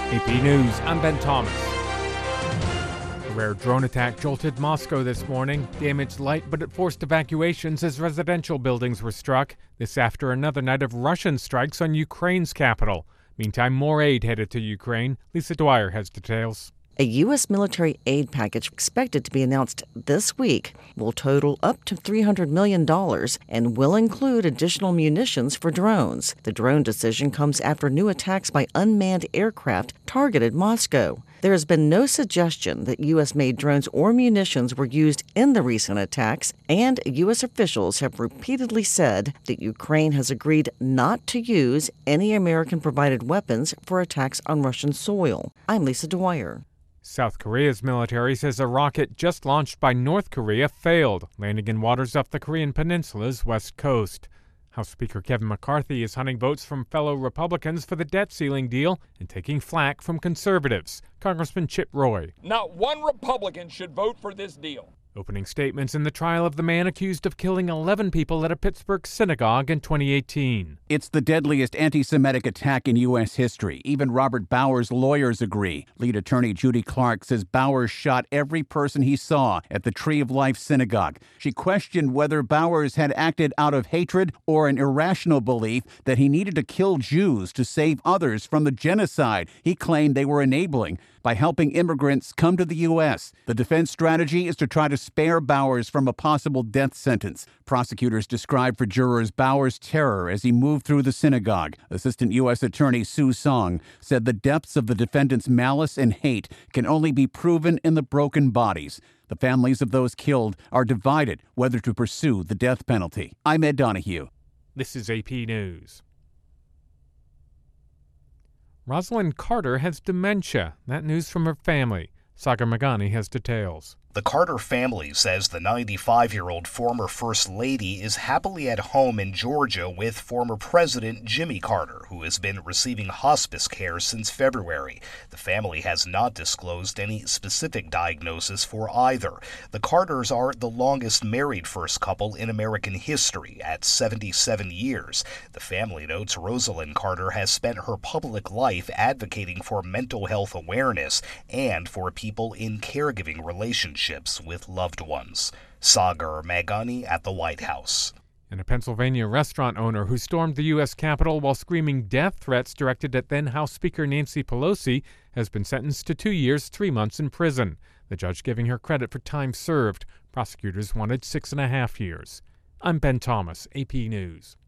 AP News, I'm Ben Thomas. A rare drone attack jolted Moscow this morning, damaged light, but it forced evacuations as residential buildings were struck. This after another night of Russian strikes on Ukraine's capital. Meantime, more aid headed to Ukraine. Lisa Dwyer has details. A U.S. military aid package expected to be announced this week will total up to $300 million and will include additional munitions for drones. The drone decision comes after new attacks by unmanned aircraft targeted Moscow. There has been no suggestion that U.S.-made drones or munitions were used in the recent attacks, and U.S. officials have repeatedly said that Ukraine has agreed not to use any American-provided weapons for attacks on Russian soil. I'm Lisa Dwyer. South Korea's military says a rocket just launched by North Korea failed, landing in waters off the Korean peninsula's west coast. House Speaker Kevin McCarthy is hunting votes from fellow Republicans for the debt ceiling deal and taking flack from conservatives. Congressman Chip Roy. Not one Republican should vote for this deal. Opening statements in the trial of the man accused of killing 11 people at a Pittsburgh synagogue in 2018. It's the deadliest anti-Semitic attack in U.S. history. Even Robert Bowers' lawyers agree. Lead attorney Judy Clark says Bowers shot every person he saw at the Tree of Life synagogue. She questioned whether Bowers had acted out of hatred or an irrational belief that he needed to kill Jews to save others from the genocide he claimed they were enabling by helping immigrants come to the U.S. The defense strategy is to try to spare Bowers from a possible death sentence. Prosecutors described for jurors Bowers' terror as he moved through the synagogue. Assistant U.S. Attorney Sue Song said the depths of the defendant's malice and hate can only be proven in the broken bodies. The families of those killed are divided whether to pursue the death penalty. I'm Ed Donahue. This is AP News. Rosalind Carter has dementia. That news from her family. Sagar Magani has details. The Carter family says the 95-year-old former First Lady is happily at home in Georgia with former President Jimmy Carter, who has been receiving hospice care since February. The family has not disclosed any specific diagnosis for either. The Carters are the longest married first couple in American history at 77 years. The family notes Rosalind Carter has spent her public life advocating for mental health awareness and for people in caregiving relationships with loved ones. Sagar Magani at the White House. And a Pennsylvania restaurant owner who stormed the U.S. Capitol while screaming death threats directed at then House Speaker Nancy Pelosi has been sentenced to 2 years, 3 months in prison. The judge giving her credit for time served. Prosecutors wanted 6.5 years. I'm Ben Thomas, AP News.